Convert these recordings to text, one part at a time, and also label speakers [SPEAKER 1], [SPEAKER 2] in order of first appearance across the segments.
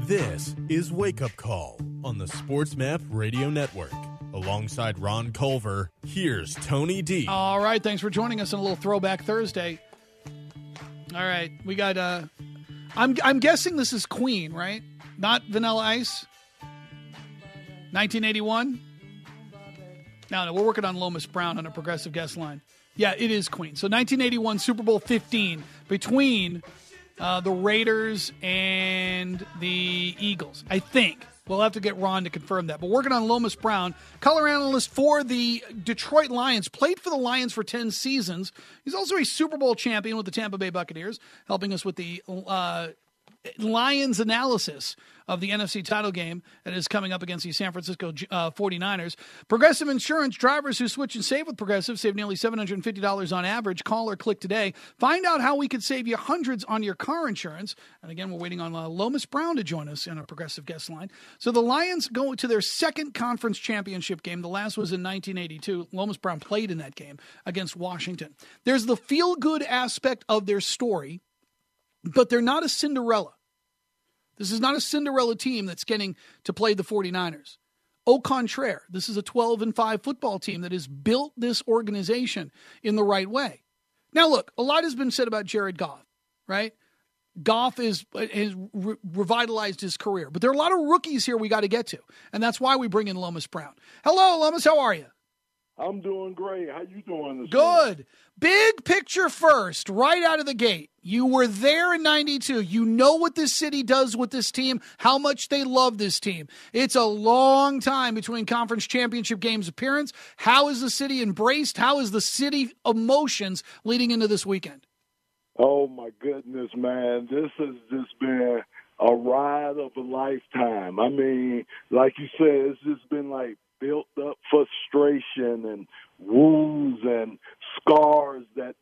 [SPEAKER 1] This is Wake Up Call on the SportsMap Radio Network. Alongside Ron Culver, here's Tony D.
[SPEAKER 2] All right, thanks for joining us on a little Throwback Thursday. All right, we got, I'm guessing this is Queen, right? Not Vanilla Ice? 1981? No, we're working on Lomas Brown on a progressive guest line. Yeah, it is Queen. So 1981 Super Bowl 15 between the Raiders and the Eagles, I think. We'll have to get Ron to confirm that. But working on Lomas Brown, color analyst for the Detroit Lions, played for the Lions for 10 seasons. He's also a Super Bowl champion with the Tampa Bay Buccaneers, helping us with the Lions analysis of the NFC title game that is coming up against the San Francisco 49ers. Progressive Insurance, drivers who switch and save with Progressive save nearly $750 on average. Call or click today. Find out how we could save you hundreds on your car insurance. And again, we're waiting on Lomas Brown to join us in a Progressive guest line. So the Lions go to their second conference championship game. The last was in 1982. Lomas Brown played in that game against Washington. There's the feel-good aspect of their story, but they're not a Cinderella. This is not a Cinderella team that's getting to play the 49ers. Au contraire, this is a 12-5 football team that has built this organization in the right way. Now, look, a lot has been said about Jared Goff, right? Goff has revitalized his career. But there are a lot of rookies here we got to get to, and that's why we bring in Lomas Brown. Hello, Lomas. How are you?
[SPEAKER 3] I'm doing great. How you doing this
[SPEAKER 2] Good.
[SPEAKER 3] morning?
[SPEAKER 2] Big picture first, right out of the gate. You were there in 92. You know what this city does with this team, how much they love this team. It's a long time between conference championship games appearance. How is the city embraced? How is the city emotions leading into this weekend?
[SPEAKER 3] Oh, my goodness, man. This has just been a ride of a lifetime. I mean, like you said, it's just been like built up frustration and wounds and scars that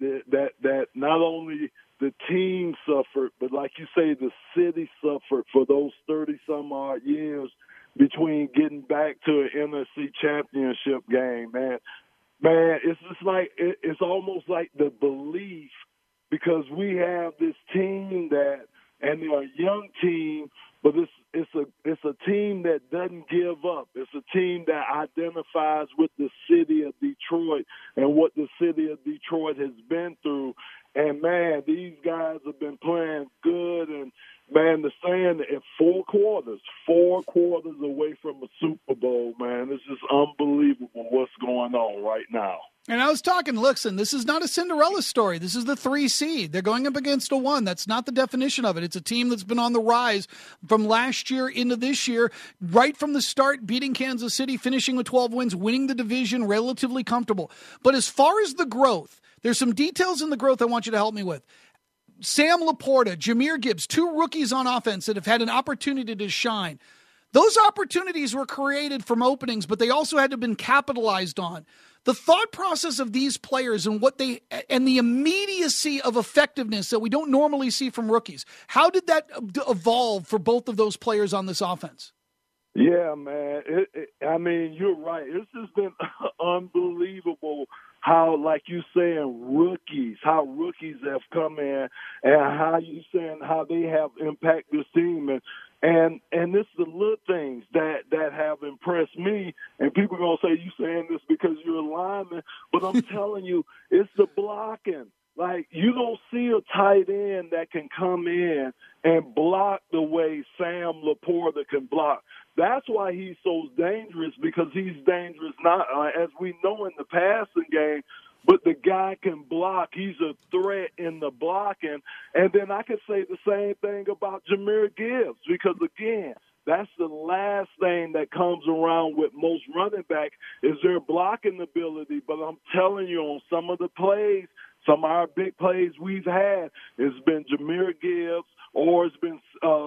[SPEAKER 3] not only the team suffered, but like you say, the city suffered for those 30-some-odd years between getting back to an NFC championship game, man. Man, it's just like it's almost like the belief, because we have this team and they're a young team, but it's a team that doesn't give up. It's a team that identifies with the city of Detroit and what the city of Detroit has been through. And, man, these guys have been playing good. And, man, the saying at 4 quarters away from a Super Bowl, man, it's just unbelievable what's going on right now.
[SPEAKER 2] And I was talking, listen, this is not a Cinderella story. This is the 3 seed. They're going up against a 1. That's not the definition of it. It's a team that's been on the rise from last year into this year, right from the start, beating Kansas City, finishing with 12 wins, winning the division, relatively comfortable. But as far as the growth, there's some details in the growth I want you to help me with. Sam Laporta, Jahmyr Gibbs, 2 rookies on offense that have had an opportunity to shine. Those opportunities were created from openings, but they also had to have been capitalized on. The thought process of these players and the immediacy of effectiveness that we don't normally see from rookies. How did that evolve for both of those players on this offense?
[SPEAKER 3] Yeah, man. I mean, you're right. It's just been unbelievable how, like you saying, how rookies have come in and how you saying how they have impacted this team. And it's the little things that have impressed me. And people are going to say, you saying this because you're a lineman. But I'm telling you, it's the blocking. Like, you don't see a tight end that can come in and block the way Sam Laporta can block. That's why he's so dangerous, because he's dangerous not as we know in the passing game, but the guy can block. He's a threat in the blocking. And then I could say the same thing about Jahmyr Gibbs, because, again, that's the last thing that comes around with most running backs is their blocking ability. But I'm telling you, on some of the plays, some of our big plays we've had, it's been Jahmyr Gibbs or it's been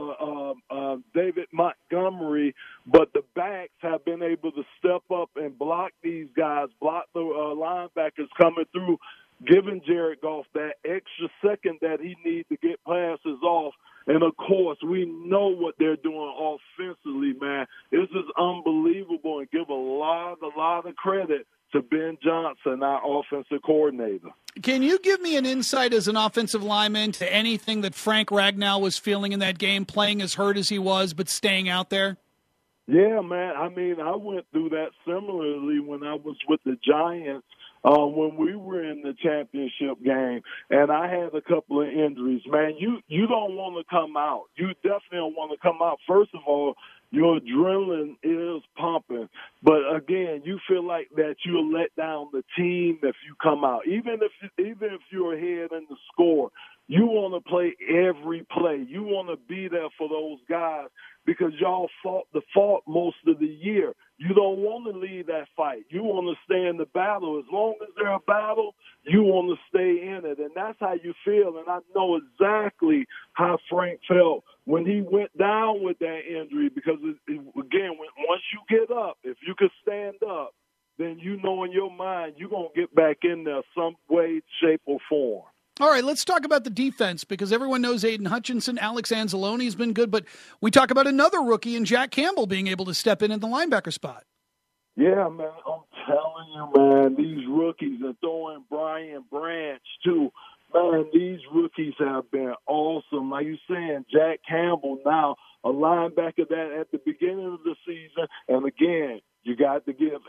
[SPEAKER 3] David Montgomery, but the backs have been able to step up and block these guys, block the linebackers coming through, giving Jared Goff that extra second that he needs to get passes off. And, of course, we know what they're doing offensively, man. It's just unbelievable, and give a lot of credit to Ben Johnson, our offensive coordinator.
[SPEAKER 2] Can you give me an insight as an offensive lineman to anything that Frank Ragnow was feeling in that game, playing as hurt as he was, but staying out there?
[SPEAKER 3] Yeah, man. I mean, I went through that similarly when I was with the Giants when we were in the championship game, and I had a couple of injuries. Man, you don't want to come out. You definitely don't want to come out. First of all, your adrenaline is pumping. But, again, you feel like that you'll let down the team if you come out. Even if you're ahead in the score, you want to play every play. You want to be there for those guys because y'all fought most of the year. You don't want to leave that fight. You want to stay in the battle. As long as there's a battle, you want to stay in it. And that's how you feel. And I know exactly how Frank felt when he went down with that injury because, again, once you get up, if you could stand up, then you know in your mind you're going to get back in there some way, shape, or form.
[SPEAKER 2] All right, let's talk about the defense because everyone knows Aiden Hutchinson, Alex Anzalone has been good, but we talk about another rookie in Jack Campbell being able to step in the linebacker spot.
[SPEAKER 3] Yeah, man, I'm telling you, man, these rookies are throwing Brian Branch, too. Man, these rookies have been awesome. Like you're saying, Jack Campbell now, a linebacker that at the beginning of the season, and again, you got to give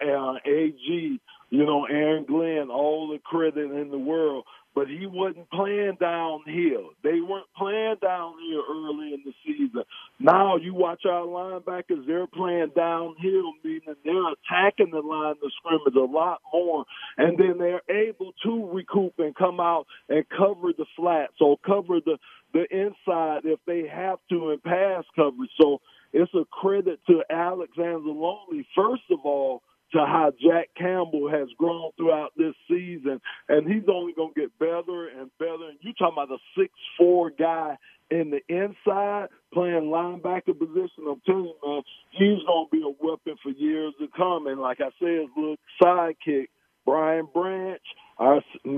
[SPEAKER 3] AG, Aaron Glenn, all the credit in the world. But he wasn't playing downhill. They weren't playing downhill early in the season. Now you watch our linebackers, they're playing downhill, meaning they're attacking the line of scrimmage a lot more. And then they're able to recoup and come out and cover the flats or cover the inside if they have to in pass coverage. So it's a credit to Alex Anzalone, first of all, to how Jack Campbell has grown throughout this season. And he's only going to get better and better. And you're talking about a 6'4" guy in the inside playing linebacker position. I'm telling you, man, he's going to be a weapon for years to come. And like I said, his little sidekick, Brian Branch, our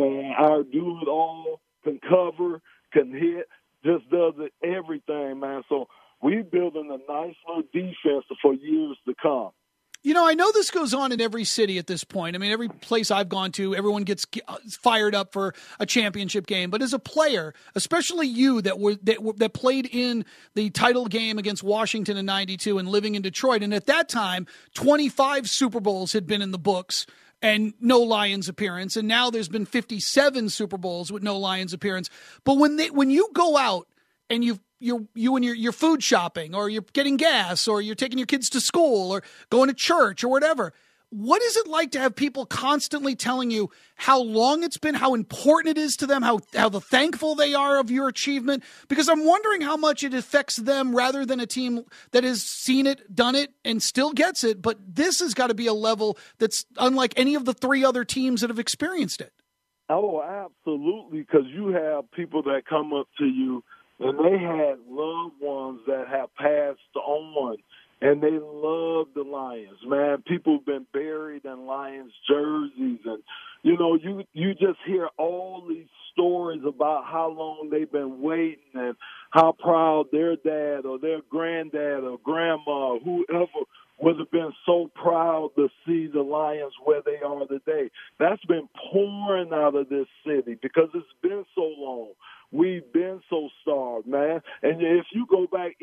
[SPEAKER 3] do-it-all, can cover, can hit, just does it everything, man. So we're building a nice little defense for years to come.
[SPEAKER 2] I know this goes on in every city at this point. I mean, every place I've gone to, everyone gets fired up for a championship game. But as a player, especially you that played in the title game against Washington in '92 and living in Detroit, and at that time, 25 Super Bowls had been in the books and no Lions appearance, and now there's been 57 Super Bowls with no Lions appearance. But when you go out and you're food shopping, or you're getting gas, or you're taking your kids to school, or going to church, or whatever, what is it like to have people constantly telling you how long it's been, how important it is to them, how thankful they are of your achievement? Because I'm wondering how much it affects them rather than a team that has seen it, done it, and still gets it. But this has got to be a level that's unlike any of the three other teams that have experienced it.
[SPEAKER 3] Oh, absolutely, because you have people that come up to you and they had loved ones that have passed on, and they love the Lions, man. People have been buried in Lions jerseys, and, you just hear all these stories about how long they've been waiting and how proud their dad or their granddad or grandma, whoever, would have been so proud to see the Lions where they are today. That's been pouring out of this city because it's been so long. We've been so starved, man. And if you go back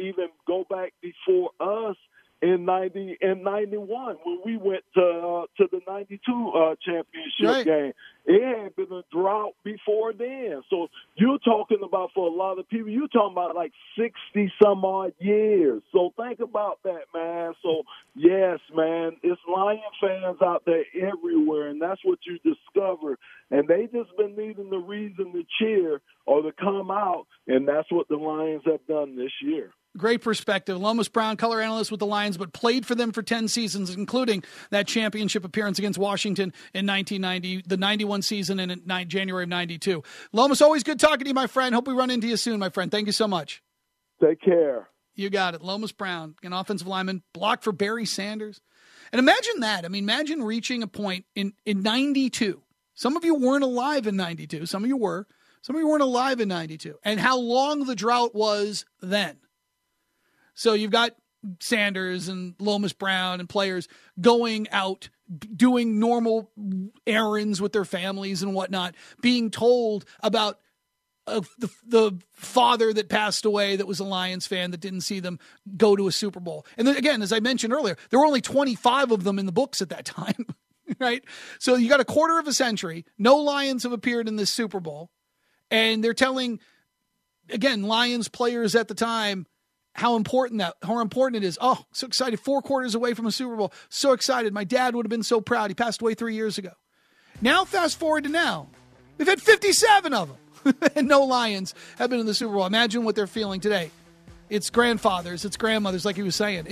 [SPEAKER 3] before us in 90 and 91 when we went to the 92 championship game, it had been a drought before then. So you're talking about, for a lot of people, you're talking about like 60 some odd years. So think about that, man. So yes, man, it's Lion fans out there everywhere, and that's what you discover. And they just been needing the reason to cheer or to come out, and that's what the Lions have done this year.
[SPEAKER 2] Great perspective. Lomas Brown, color analyst with the Lions, but played for them for 10 seasons, including that championship appearance against Washington in 1990, the 91 season, and in January of 92. Lomas, always good talking to you, my friend. Hope we run into you soon, my friend. Thank you so much.
[SPEAKER 3] Take care.
[SPEAKER 2] You got it. Lomas Brown, an offensive lineman, blocked for Barry Sanders. And imagine that. I mean, imagine reaching a point in 92. Some of you weren't alive in 92. Some of you were. Some of you weren't alive in 92. And how long the drought was then. So you've got Sanders and Lomas Brown and players going out doing normal errands with their families and whatnot, being told about the father that passed away that was a Lions fan that didn't see them go to a Super Bowl. And then again, as I mentioned earlier, there were only 25 of them in the books at that time, right? So you got a quarter of a century. No Lions have appeared in this Super Bowl. And they're telling, again, Lions players at the time how important it is. Oh, so excited. 4 quarters away from a Super Bowl. So excited. My dad would have been so proud. He passed away 3 years ago. Now, fast forward to now. We've had 57 of them. And no Lions have been in the Super Bowl. Imagine what they're feeling today. It's grandfathers, it's grandmothers, like he was saying.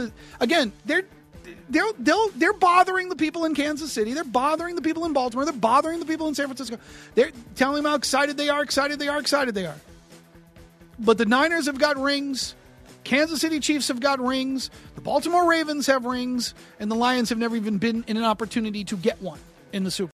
[SPEAKER 2] They're bothering the people in Kansas City. They're bothering the people in Baltimore. They're bothering the people in San Francisco. They're telling them how excited they are. But the Niners have got rings. Kansas City Chiefs have got rings. The Baltimore Ravens have rings. And the Lions have never even been in an opportunity to get one in the Super Bowl.